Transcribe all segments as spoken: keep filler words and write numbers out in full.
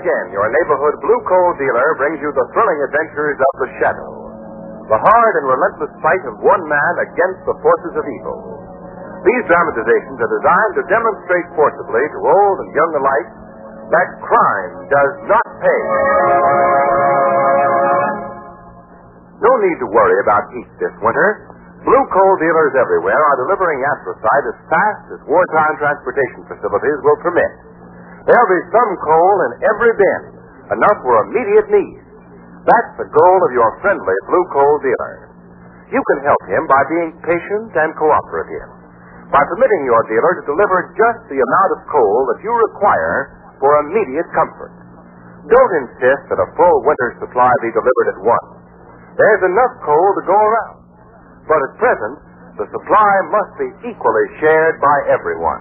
again, your neighborhood blue coal dealer brings you the thrilling adventures of the Shadow, the hard and relentless fight of one man against the forces of evil. These dramatizations are designed to demonstrate forcibly to old and young alike that crime does not pay. No need to worry about heat this winter. Blue coal dealers everywhere are delivering anthracite as fast as wartime transportation facilities will permit. There'll be some coal in every bin, enough for immediate needs. That's the goal of your friendly blue coal dealer. You can help him by being patient and cooperative, by permitting your dealer to deliver just the amount of coal that you require for immediate comfort. Don't insist that a full winter supply be delivered at once. There's enough coal to go around. But at present, the supply must be equally shared by everyone.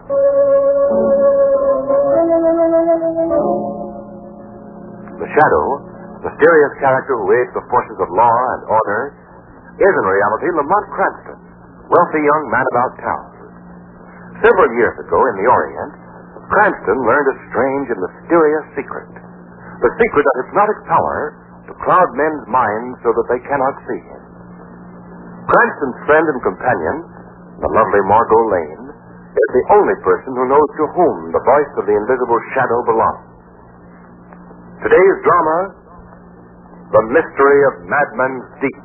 The Shadow, mysterious character who aids the forces of law and order, is in reality Lamont Cranston, wealthy young man about town. Several years ago in the Orient, Cranston learned a strange and mysterious secret. The secret of hypnotic power to cloud men's minds so that they cannot see him. Cranston's friend and companion, the lovely Margot Lane, is the only person who knows to whom the voice of the invisible Shadow belongs. Today's drama, The Mystery of Madman's Deep.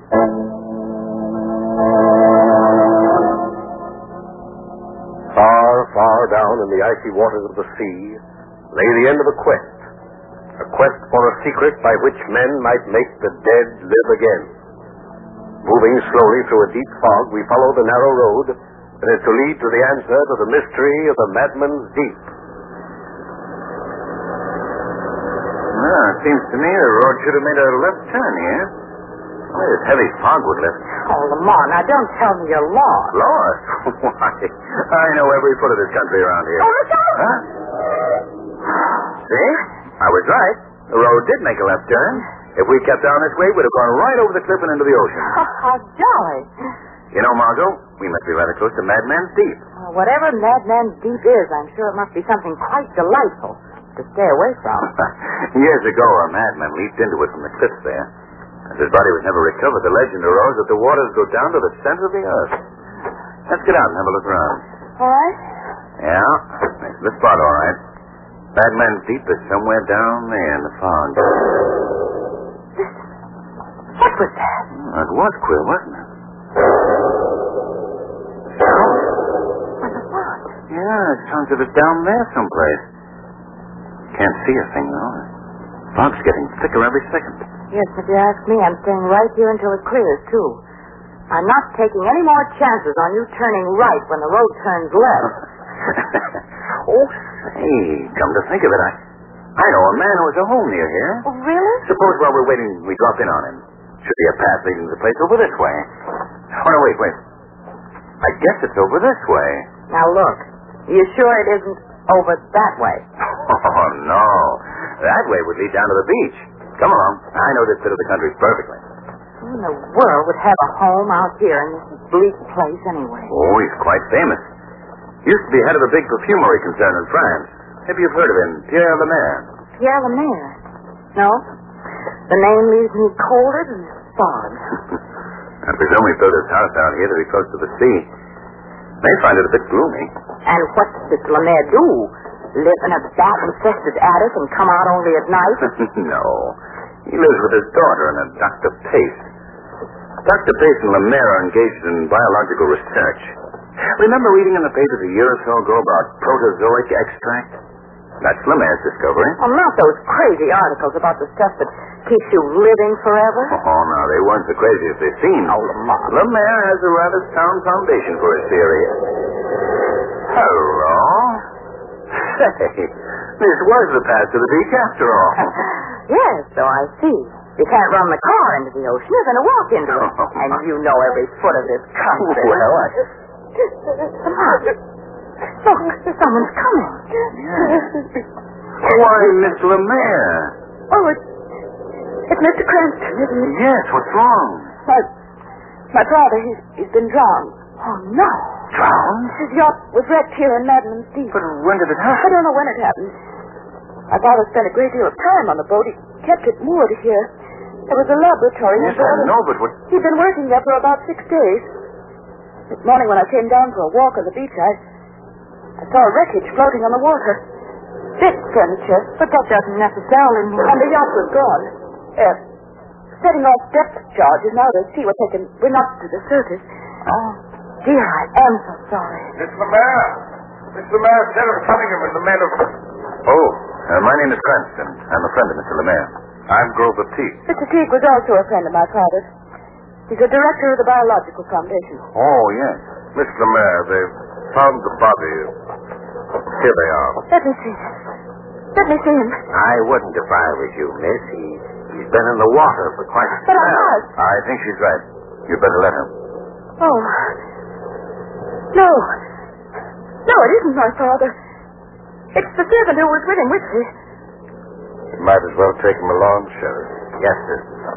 Far, far down in the icy waters of the sea lay the end of a quest. A quest for a secret by which men might make the dead live again. Moving slowly through a deep fog, we follow the narrow road that is to lead to the answer to the mystery of the Madman's Deep. Well, it seems to me the road should have made a left turn here. Well, this heavy fog would lift. Oh, Lamont, now don't tell me you're lost. Lost? Why? I know every foot of this country around here. Oh, look out! Huh? See? I was right. The road did make a left turn. If we kept down this way, we'd have gone right over the cliff and into the ocean. Oh, how jolly. You know, Margot, we must be rather close to Madman's Deep. Uh, whatever Madman's Deep is, I'm sure it must be something quite delightful to stay away from. Years ago, a madman leaped into it from the cliff there. As his body was never recovered, the legend arose that the waters go down to the center of the earth. Let's get out and have a look around. All right. Yeah, this is the spot, all right. Madman's Deep is somewhere down there in the fog. What was that? Oh, it was queer, wasn't it? What the what? Yeah, it sounds as if it's down there someplace. Can't see a thing, though. The fog's getting thicker every second. Yes, if you ask me, I'm staying right here until it clears, too. I'm not taking any more chances on you turning right when the road turns left. Oh, say, come to think of it, I, I know a man who has a home near here. Oh, really? Suppose while we're waiting, we drop in on him. Should be a path leading to the place over this way. Oh, no, wait, wait. I guess it's over this way. Now, look. You sure it isn't over that way? Oh, no. That way would lead down to the beach. Come along. I know this bit of the country perfectly. Who in the world would have a home out here in this bleak place anyway? Oh, he's quite famous. Used to be head of a big perfumery concern in France. Maybe you've heard of him, Pierre Lemaire. Pierre Lemaire? No. The name leaves me colder than fog. I presume he built his house out here to be close to the sea. They find it a bit gloomy. And what does Lemaire do? Live in a bat-infested attic and come out only at night? No. He lives with his daughter and a Doctor Pace. Doctor Pace and Lemaire are engaged in biological research. Remember reading in the papers a year or so ago about protozoic extract? That's Lemaire's discovery. Oh, not those crazy articles about the stuff that keeps you living forever? Oh, no, they weren't the craziest they've seen. Oh, Lamont. Lemaire has a rather sound foundation for his theory. Hello. Say, this was the path to the beach after all. Yes, so I see. You can't run the car into the ocean. You're going to walk into it. Oh, and you know every foot of this country. Well, I... Lamont, look, someone's coming. Yeah. Why, Miss Lemaire? Oh, it's, it's Mister Cranston, isn't it? Yes, what's wrong? My, my father, he's, he's been drowned. Oh, no. Drowned? His yacht was wrecked here in Madman's Deep. But when did it I happen? don't know when it happened. My father spent a great deal of time on the boat. He kept it moored here. There was a laboratory. Yes, I know, but what... He'd been working there for about six days. This morning when I came down for a walk on the beach, I, I saw a wreckage floating on the water. Big furniture. But that doesn't necessarily mean... And the yacht was gone. Uh, setting off depth charges now to see what they can bring up to the surface. Oh, dear, I am so sorry. Miss Lemaire. Miss Lemaire, Sheriff Cunningham and the men of... Oh, uh, my name is Cranston. I'm a friend of Mister Lemaire. I'm Grover Teague. Mister Teague was also a friend of my father's. He's a director of the Biological Foundation. Oh, yes. Miss Lemaire, they've found the body. Here they are. Let me see. Let me see him. I wouldn't if I was you, miss. He, he's been in the water for quite a But I was. I think she's right. You better let him. Oh. No. No, it isn't my father. It's the servant who was with him, with me. You might as well take him along, Sheriff. Yes, sir.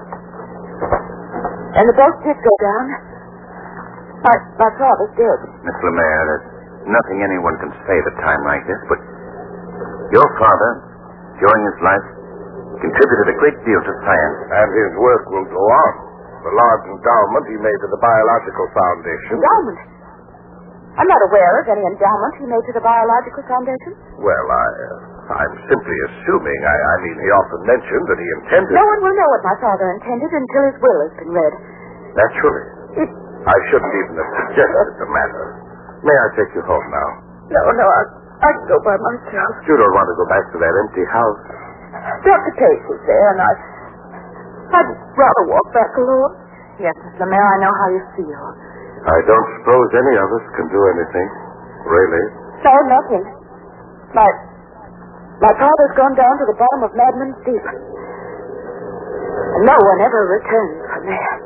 And the boat did go down. My, my father's dead. Miss Lemaire, there's nothing anyone can say at a time like this, but your father, during his life, contributed a great deal to science. And his work will go on. The large endowment he made to the Biological Foundation. Endowment? I'm not aware of any endowment he made to the Biological Foundation. Well, I, uh, I'm simply assuming. I, I mean, he often mentioned that he intended... No one will know what my father intended until his will has been read. Naturally. It... I shouldn't even have suggested the matter. May I take you home now? No, no, I, I can go by myself. You don't want to go back to that empty house? Doctor Pace is there, and I... I'd rather walk back alone. Yes, Miss Lemaire, I know how you feel. I don't suppose any of us can do anything. Really? No, nothing. My... My father's gone down to the bottom of Madman's Deep. And no one ever returns from there.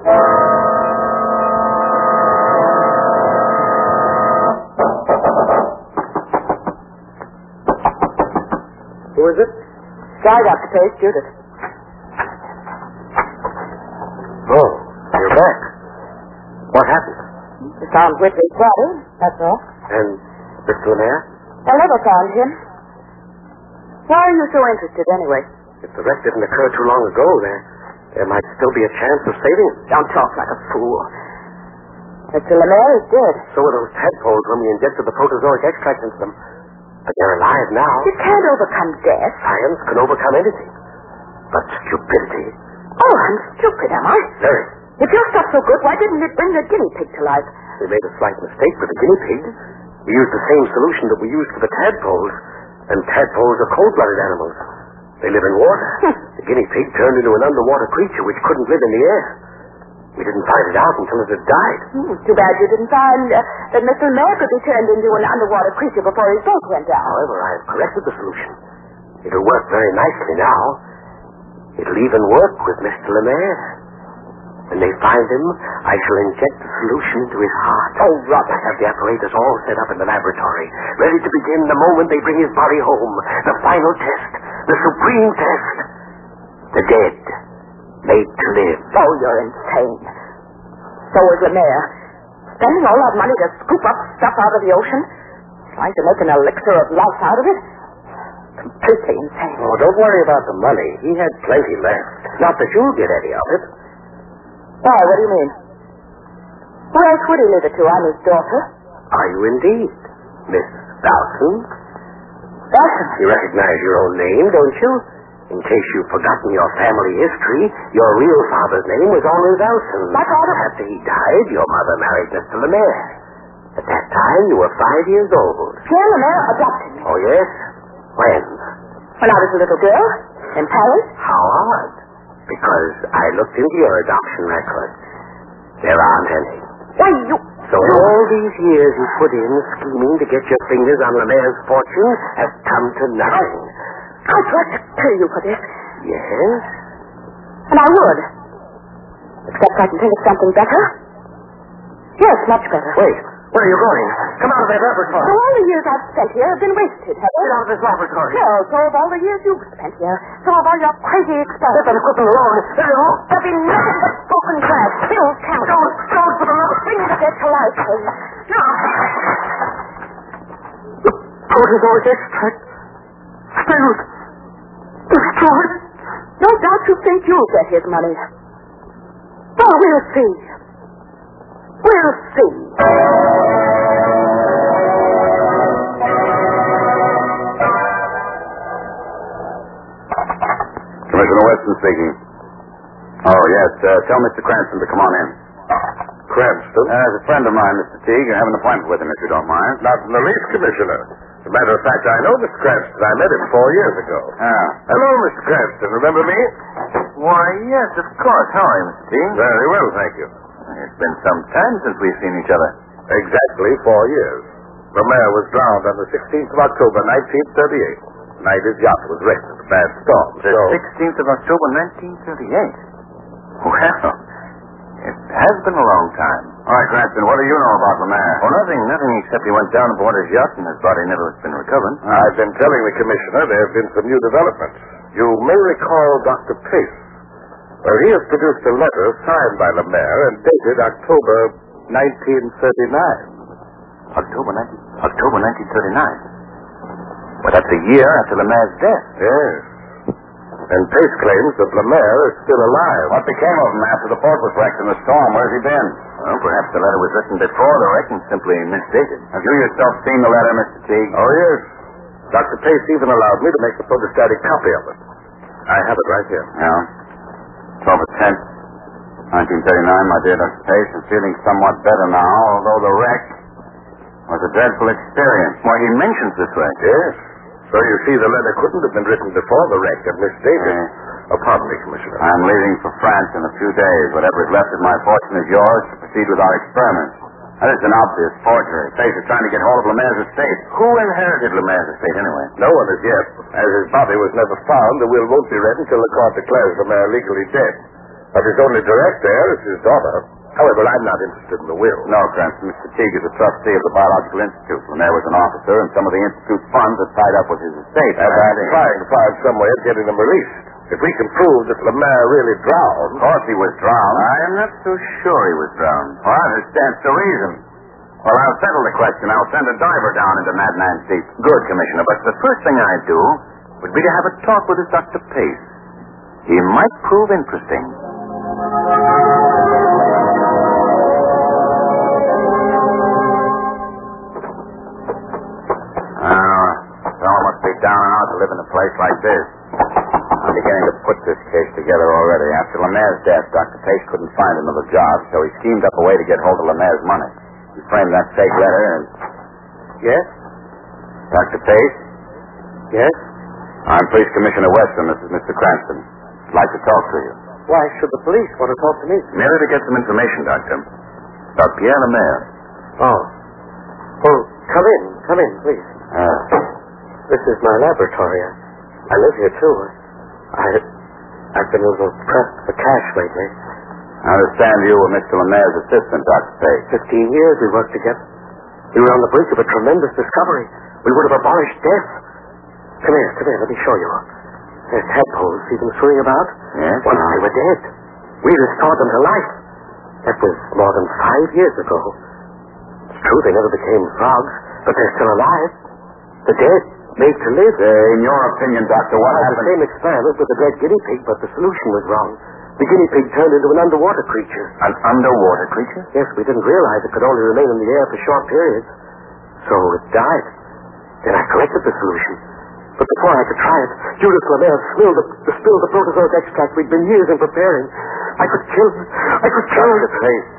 Who is it? Sorry, Doctor Pace, Judith. Oh, you're back. What happened? We found Whitley's body, that's all. And Mister Lemaire? I never found him. Why are you so interested, anyway? If the wreck didn't occur too long ago, there, there might still be a chance of saving him. Don't talk like a fool. Mister Lemaire is dead. So were those tadpoles when we injected the protozoic extract into them. But they're alive now. You can't overcome death. Science can overcome anything. But stupidity. Oh, I'm stupid, am I? Very. If your stuff's so good, why didn't it bring the guinea pig to life? We made a slight mistake with the guinea pig. We used the same solution that we used for the tadpoles. And tadpoles are cold-blooded animals. They live in water. The guinea pig turned into an underwater creature which couldn't live in the air. We didn't find it out until it had died. Hmm, too bad you didn't find uh, that Mister Lemaire could be turned into an underwater creature before his boat went down. However, I have corrected the solution. It'll work very nicely now. It'll even work with Mister Lemaire. When they find him, I shall inject the solution into his heart. Oh, rubbish. I have the apparatus all set up in the laboratory, ready to begin the moment they bring his body home. The final test, the supreme test. The dead, made to live. Oh, you're insane. So is Lemaire. Spending all that money to scoop up stuff out of the ocean, trying to make an elixir of life out of it. Completely insane. Oh, don't worry about the money. He had plenty left. Not that you'll get any of it. Why, what do you mean? Who else would he leave it to? I'm his daughter. Are you indeed, Miss Dawson? Dawson? You recognize your own name, don't you? In case you've forgotten your family history, your real father's name was Henri Velson. My father? After he died, your mother married Mister Lemaire. At that time, you were five years old. Pierre Lemaire adopted me. Oh, yes? When? When I was a little girl. In Paris. How odd. Because I looked into your adoption records. There aren't any. Why, you... So all these years you put in scheming to get your fingers on Lemaire's fortune have come to nothing. I'd like to pay you for this. Yes? And I would. Except I can think of something better. Yes, much better. Wait. Where are you going? Come out of that laboratory. So all the years I've spent here have been wasted, have they? Get out of this laboratory. No, so have all the years you've spent here. So have all your crazy experiments. Let them equipment alone. Let it all. There'll be nothing but broken glass, filled chemicals. Don't, don't for the love of... Bring the dead to life, please. No. The protozoic extract. Filled. George, no doubt you think you'll get his money. Well, we'll see. We'll see. Commissioner Weston speaking. Oh, yes. Uh, tell Mister Cranston to come on in. Cranston? Uh, as a friend of mine, Mister Teague. I have an appointment with him, if you don't mind. Not in the least, Commissioner. As a matter of fact, I know Mister Cranston. I met him four years ago. Ah. Hello, Mister Cranston. Remember me? Why, yes, of course. How are you, Mister Teague? Very well, thank you. It's been some time since we've seen each other. Exactly four years. Lemaire was drowned on the sixteenth of October, nineteen thirty-eight. Night his yacht was wrecked in a bad storm. The so... sixteenth of October, nineteen thirty-eight. Well, it has been a long time. All right, Cranston, what do you know about Lemaire? Oh, nothing, nothing except he went down aboard his yacht and his body never has been recovered. I've been telling the Commissioner there have been some new developments. You may recall Doctor Pace. Well, he has produced a letter signed by Lemaire and dated October nineteen thirty-nine. October, nineteen, October nineteen thirty-nine? Well, that's a year after Lemaire's death. Yes. And Pace claims that Lemaire is still alive. What became of him after the boat was wrecked in the storm? Where's he been? Well, perhaps the letter was written before the wreck and simply misdated. Have you yourself seen the letter, Mister Teague? Oh, yes. Doctor Pace even allowed me to make a photostatic copy of it. I have it right here. Yeah. October tenth, nineteen thirty-nine, my dear Doctor Pace. I'm feeling somewhat better now, although the wreck was a dreadful experience. Why, he mentions this wreck. Yes. So you see, the letter couldn't have been written before the wreck and misdated. Uh, oh, pardon me, Commissioner. I'm leaving for France in a few days. Whatever is left of my fortune is yours to proceed with our experiments. That is an obvious forgery. Pace is trying to get hold of Lemaire's estate. Who inherited Lemaire's estate, anyway? No one as yet. As his body was never found, the will won't be read until the court declares Lemaire legally dead. But his only direct heir is his daughter. However, I'm not interested in the will. No, Cranston. Mister Teague is a trustee of the Biological Institute. Lemaire was an officer, and some of the Institute's funds are tied up with his estate. And I'm trying to find some way of getting them released. If we can prove that Lemaire really drowned... Of course he was drowned. I am not so sure he was drowned. Well, that stands to reason. Well, I'll settle the question. I'll send a diver down into Madman's Deep. Good, Commissioner. But the first thing I'd do would be to have a talk with this Doctor Pace. He might prove interesting. Uh, fellow must be down and out to live in a place like this. I'm beginning to put this case together already. After Lemaire's death, Doctor Pace couldn't find another job, so he schemed up a way to get hold of Lemaire's money. He framed that fake letter and... Yes? Doctor Pace? Yes? I'm Police Commissioner Weston. This is Mister Cranston. I'd like to talk to you. Why should the police want to talk to me? Merely to get some information, Doctor. About Pierre Lemaire. Oh. Well, come in. Come in, please. Ah. This is my laboratory. I live here, too. I, I've been a little pressed for cash lately. I understand you were Mister Lemaire's assistant, Doctor Pace. Fifteen years we worked together. We were on the brink of a tremendous discovery. We would have abolished death. Come here, come here, let me show you. There's tadpoles see them swimming about. Yes? Once they were dead. We restored them to life. That was more than five years ago. It's true they never became frogs, but they're still alive. The dead, made to live. Uh, in your opinion, Doctor, what I had happened? the same experiment with the dead guinea pig, but the solution was wrong. The guinea pig turned into an underwater creature. An underwater creature? Yes, we didn't realize it could only remain in the air for short periods. So it died. Then I corrected the solution. But before I could try it, Judith Lemaire spilled the, the, spilled the protozoic extract we'd been years in preparing. I could kill her. I could kill her. Pace.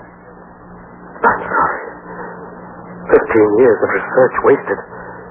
I'm sorry. Fifteen years of research wasted.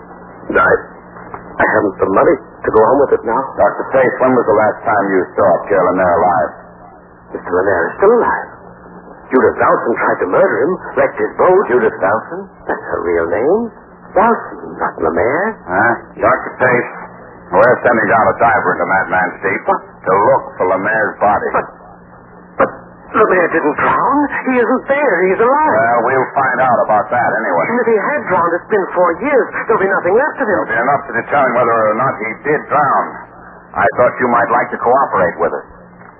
I, I haven't the money to go on with it now. Doctor Pace, when was the last time you saw Pierre Lemaire alive? Mister Lemaire is still alive. Judith Dowson tried to murder him, wrecked his boat. Judith Dowson? That's her real name. Dowson, not Lemaire. Huh? Doctor Pace, we're sending down a diver into Madman's Deep to look for Lemaire's body. But, but Lemaire didn't drown. He isn't there. He's alive. Well, we'll find out about that anyway. And if he had drowned, it's been four years. There'll be nothing left of him. There'll be enough to determine whether or not he did drown. I thought you might like to cooperate with us.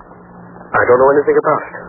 I don't know anything about it.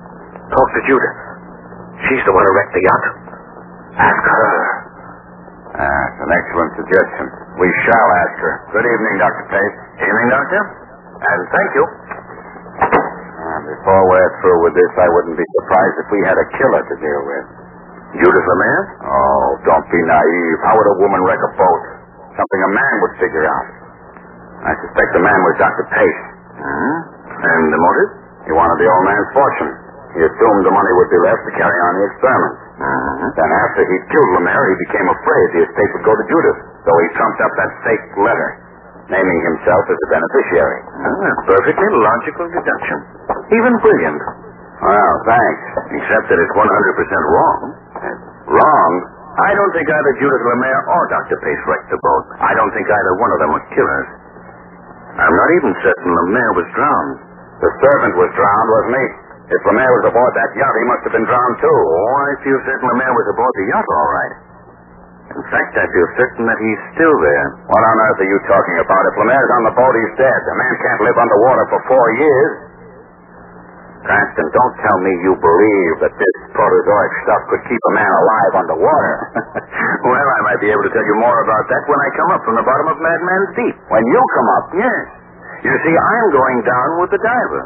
Talk to Judith. She's the one who wrecked the yacht. Ask her. That's an excellent suggestion. We shall ask her. Good evening, Doctor Pace. Evening, Doctor. And thank you. Uh, before we're through with this, I wouldn't be surprised if we had a killer to deal with. Judith Lemaire? Oh, don't be naive. How would a woman wreck a boat? Something a man would figure out. I suspect the man was Doctor Pace. Hmm? And the motive? He wanted the old man's fortune. He assumed the money would be left to carry on the experiments. Mm-hmm. Then after he killed Lemaire, he became afraid the estate would go to Judith. So he trumped up that fake letter, naming himself as a beneficiary. Oh, perfectly logical deduction. Even brilliant. Well, thanks. Except that it's one hundred percent wrong. Wrong? I don't think either Judith Lemaire or Doctor Pace wrecked the boat. I don't think either one of them were killers. I'm not even certain Lemaire was drowned. The servant was drowned, wasn't he? If Lemaire was aboard that yacht, he must have been drowned, too. Oh, I feel certain Lemaire was aboard the yacht, all right. In fact, I feel certain that he's still there. What on earth are you talking about? If Lemaire's on the boat, he's dead. A man can't live underwater for four years. Cranston, don't tell me you believe that this protozoic stuff could keep a man alive underwater. Well, I might be able to tell you more about that when I come up from the bottom of Madman's Deep. When you come up? Yes. You see, I'm going down with the diver.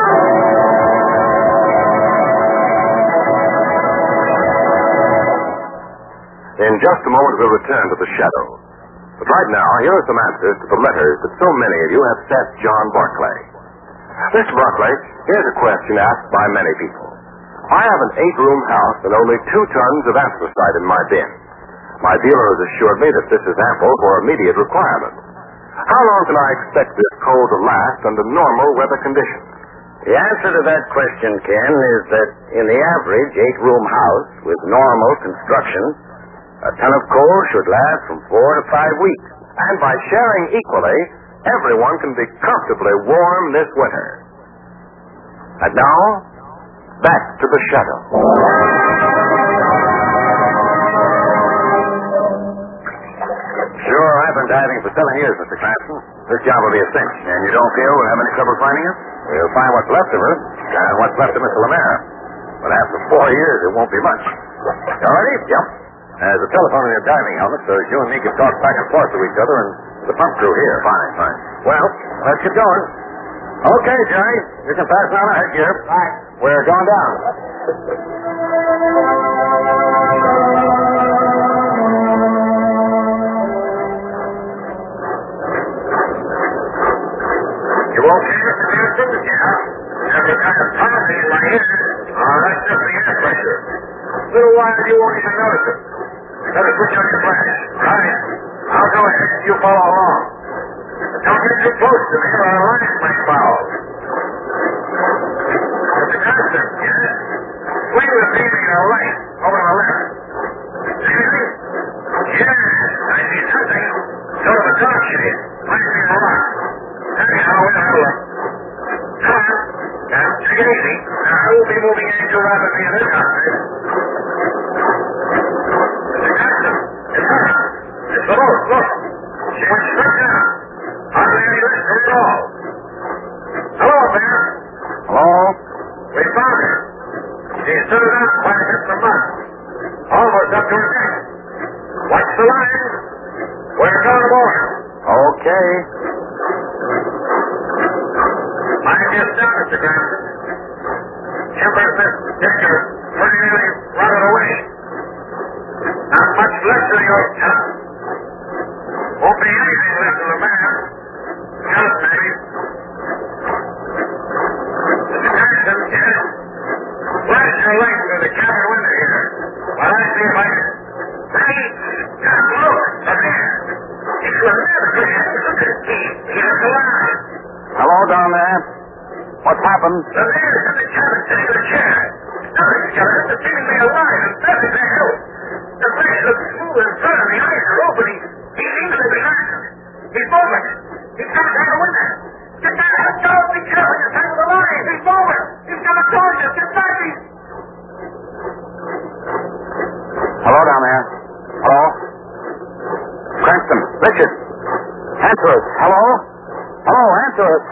In just a moment, we'll return to the shadow. But right now, here are some answers to the letters that so many of you have sent John Barclay. Mister Barclay, here's a question asked by many people. I have an eight-room house and only two tons of anthracite in my bin. My dealer has assured me that this is ample for immediate requirement. How long can I expect this coal to last under normal weather conditions? The answer to that question, Ken, is that in the average eight-room house with normal construction, a ton of coal should last from four to five weeks. And by sharing equally, everyone can be comfortably warm this winter. And now, back to the shadow. Sure, I've been diving for seven years, Mister Cranston. This job will be a cinch. And you don't feel we'll have any trouble finding us? We'll find what's left of her, and what's left of Mister Lemaire. But after four years, it won't be much. You ready? Yep. There's a telephone in your diving helmet, so you and me can talk back and forth to each other and the pump crew here. Fine, fine. Well, let's get going. Okay, Jerry. You can pass on ahead gear. Right. We're going down. You okay, Mister Cranston? Yeah. There's a kind of pounding in my ear. Oh, that's just the air pressure. A little while you won't even notice it. Better put you on your flash. Right. I'll go ahead. You follow along. Don't get too close to me or our lines might foul. Mister Cranston, yes? Swing the beaming to the right, over to the left. See anything? Yes, I see something. Sort of a dark shape. Might be a rock. Anyhow, we'll have a look. Come on. Now, take it easy. Now, I won't be moving any too rapidly in this context. Mister Cranston, it's her. It's the boat. Look. She went straight down. Hardly any listen at all. Hello, there. Hello? We found her. She stood it out quite a bit from us. Almost up to her neck. Watch the line. We're going aboard. Okay. Mind your step, Mister Cranston. Chipper's this picture pretty nearly rotted away. Not much left of your top. Won't be anything left of the man. Just maybe. Mister Cranston, yes? Flash your light through the cabin window here. While I see if I can... Hey! Now look! Up there! It's Lemaire, man! Look at his teeth! He's alive! Hello down there. What's happened? Lemaire's in the cabin sitting in a chair. Now he's got us seemingly alive and perfect to help. The face looks smooth and firm. The eyes are open. He, he seems to be active. He's moving. He's coming down the window. Get back. Let go. Be careful. You're tangled the line. He's moving. He's coming towards us. Get back. He's... Hello down there. Hello? Cranston. Richard. Answer us. Hello? Hello, answer us.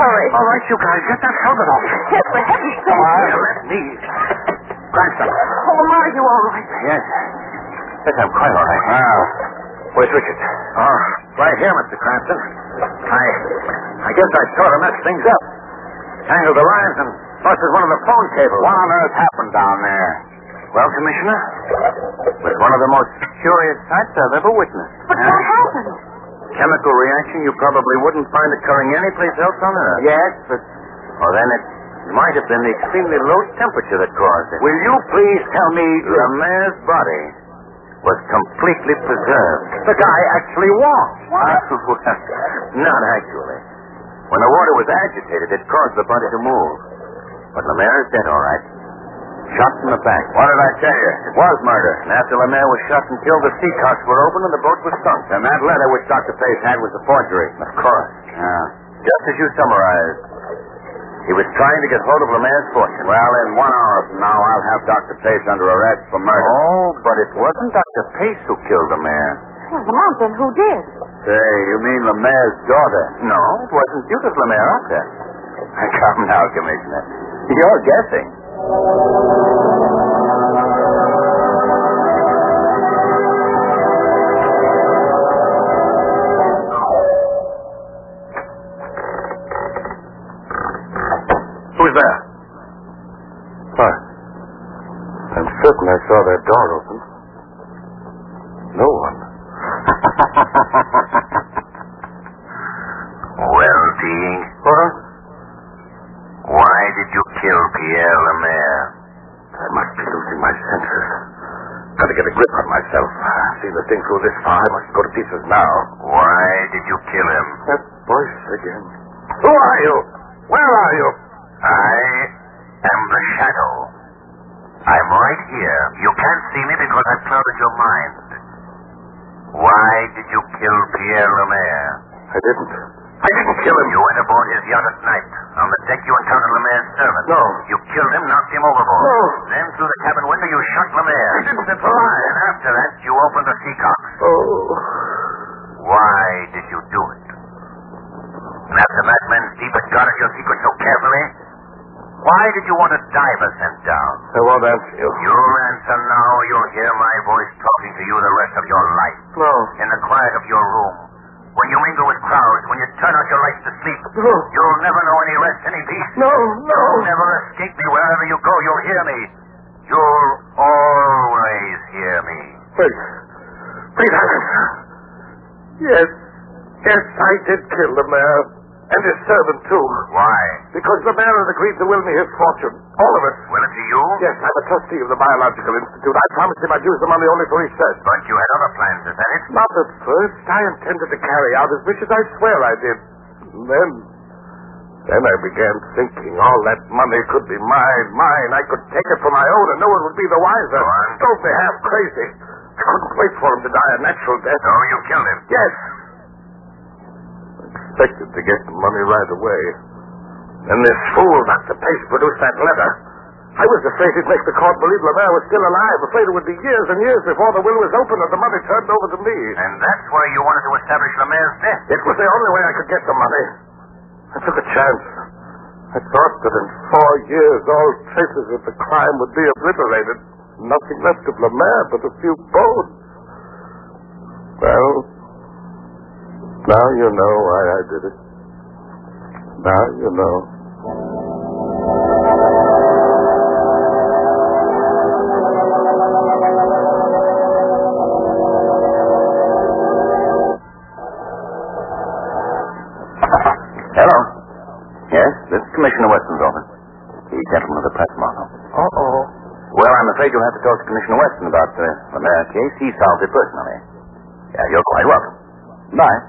hurry. All right, you guys, get that helmet off. Yes, for heaven's sake. Here, let me. Cranston. Oh, Ma, are you all right? Yes. Yes, I'm quite all right. Wow. Where's Richard? Oh, right here, Mister Cranston. I, I guess I sort of messed things up. Tangled the lines and busted one of the phone cables. What on earth happened down there? Well, Commissioner, it was one of the most curious sights I've ever witnessed. But Uh, what happened? Chemical reaction you probably wouldn't find occurring anyplace else on Earth. Yes, but Well, then it might have been the extremely low temperature that caused it. will you please tell me Lemaire's body was completely preserved. the guy actually walked? Well, not actually. When the water was agitated, it caused the body to move. But Lemaire is dead, all right. Shot in the back. What did I tell you? It was murder. And after Lemaire was shot and killed, the sea cocks were opened and the boat was sunk. And that letter which Doctor Pace had was a forgery. Of course. Yeah. Just as you summarized. He was trying to get hold of Lemaire's fortune. Well, in one hour from now, I'll have Doctor Pace under arrest for murder. Oh, but it wasn't Doctor Pace who killed Lemaire. Well, Lamont, then who did? Say, you mean Lemaire's daughter? No, it wasn't Judith Lemaire either. Come now, Commissioner. You're guessing. Who's there? What? I'm certain I saw that door open. No one. Well, Dean, What? why did you kill Pierre Lemaire? I must be losing my senses. Got to get a grip on myself. Seen the thing through this far. I must go to pieces now. Why did you kill him? That voice again. Who are you? Where are you? I am the Shadow. I'm right here. You can't see me because I've clouded your mind. Why did you kill Pierre Lemaire? I didn't. I didn't kill him. You went aboard his yacht at night. On the deck you encountered Lemaire's servant. No. You killed him, knocked him overboard. No. Then through the cabin window you shot Lemaire. I didn't. It's a lie. And after that you opened the Seacock. Oh. Why did you do it? And after Madman's Deep had guarded your secret so carefully, why did you want a diver sent down? I won't answer you. You'll answer now. You'll hear my voice talking to you the rest of your life. No. In the quiet of your room. When you mingle with crowds. When you turn out your lights to sleep. No. You'll never know any rest, any peace. No, no. You'll never escape me. Wherever you go, you'll hear me. You'll always hear me. Wait. Wait, Alice. Yes. Yes, I did kill the mayor. And his servant, too. Why? Because the mayor had agreed to will me his fortune. All of it. Will it to you? Yes, I'm a trustee of the Biological Institute. I promised him I'd use the money only for research. But you had other plans, is that it? Not at first. I intended to carry out as wishes. I swear I did. And then... Then I began thinking all that money could be mine, mine. I could take it for my own and no one would be the wiser. Go on. Don't be half crazy. I couldn't wait for him to die a natural death. So you killed him? Yes. I expected to get the money right away. Then this fool, Doctor Pace, produced that letter. I was afraid he'd make the court believe Lemaire was still alive. Afraid it would be years and years before the will was opened and the money turned over to me. And that's why you wanted to establish Lemaire's death? It was the only way I could get the money. I took a chance. I thought that in four years all traces of the crime would be obliterated. Nothing left of Lemaire but a few bones. Well, now you know why I did it. Now you know. Hello. Yes, this is Commissioner Weston's office. The gentleman with the press model. Uh-oh. Well, I'm afraid you'll have to talk to Commissioner Weston about the Lemaire case. He solved it personally. Yeah, you're quite welcome. Bye.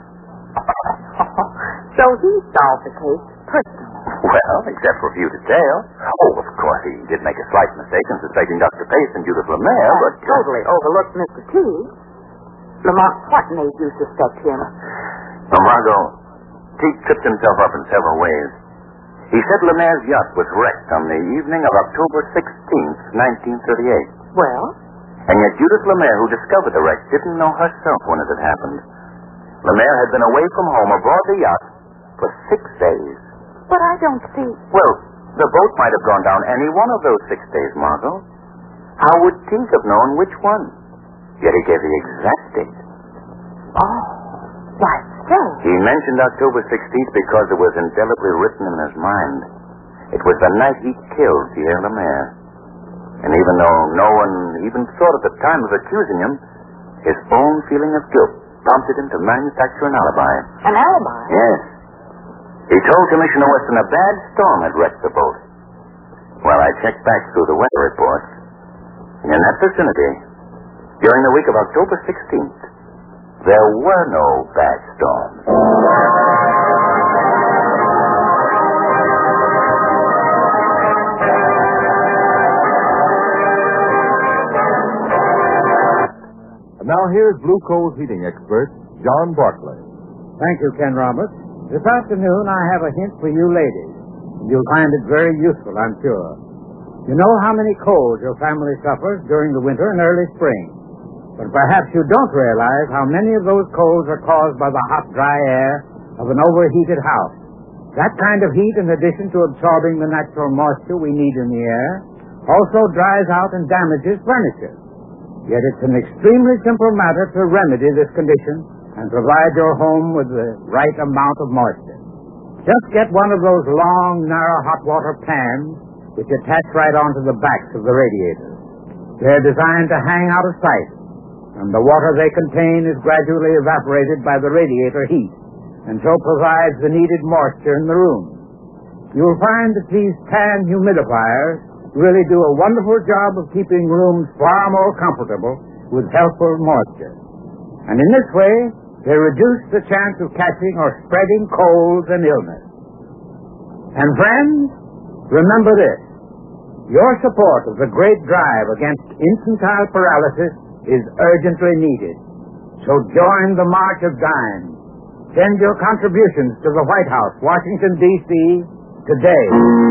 So he solved the case personally. Well, except for a few details. Oh, of course, he did make a slight mistake in suspecting Doctor Pace and Judith Lemaire, And but... totally overlooked Mister T. Lamont, what made you suspect him? Well, Margot, Teague tripped himself up in several ways. He said Lemaire's yacht was wrecked on the evening of October sixteenth, nineteen thirty-eight. Well? And yet Judith Lemaire, who discovered the wreck, didn't know herself when it had happened. Lemaire had been away from home aboard the yacht for six days. But I don't see... Well, the boat might have gone down any one of those six days, Margot. How would Teague have known which one? Yet he gave the exact date. Oh, why so? He mentioned October sixteenth because it was indelibly written in his mind. It was the night he killed Pierre Lemaire. And even though no one even thought at the time of accusing him, his own feeling of guilt prompted him to manufacture an alibi. An alibi? Yes. He told Commissioner Weston a bad storm had wrecked the boat. Well, I checked back through the weather reports. And in that vicinity, during the week of October sixteenth, there were no bad storms. And now here's Blue Coal's heating expert, John Barclay. Thank you, Ken Roberts. This afternoon I have a hint for you ladies. You'll find it very useful, I'm sure. You know how many colds your family suffers during the winter and early spring. But perhaps you don't realize how many of those colds are caused by the hot, dry air of an overheated house. That kind of heat, in addition to absorbing the natural moisture we need in the air, also dries out and damages furniture. Yet it's an extremely simple matter to remedy this condition and provide your home with the right amount of moisture. Just get one of those long, narrow hot water pans which attach right onto the backs of the radiators. They're designed to hang out of sight, and the water they contain is gradually evaporated by the radiator heat, and so provides the needed moisture in the room. You'll find that these pan humidifiers really do a wonderful job of keeping rooms far more comfortable with helpful moisture. And in this way, they reduce the chance of catching or spreading colds and illness. And friends, remember this. Your support of the great drive against infantile paralysis is urgently needed. So join the March of Dimes. Send your contributions to the White House, Washington, D C, today.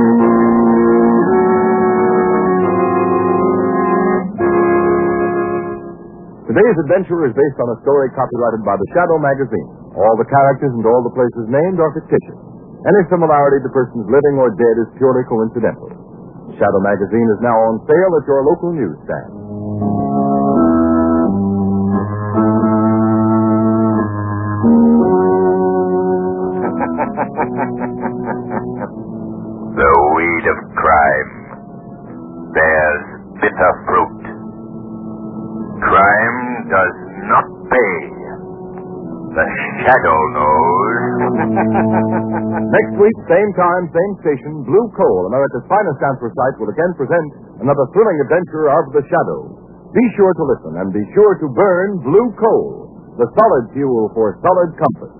Today's adventure is based on a story copyrighted by the Shadow magazine. All the characters and all the places named are fictitious. Any similarity to persons living or dead is purely coincidental. The Shadow magazine is now on sale at your local newsstand. The weed of crime bears bitter fruit. Crime does not pay. The Shadow knows. Next week, same time, same station, Blue Coal, America's finest anthracite, will again present another thrilling adventure of the Shadow. Be sure to listen and be sure to burn Blue Coal, the solid fuel for solid comfort.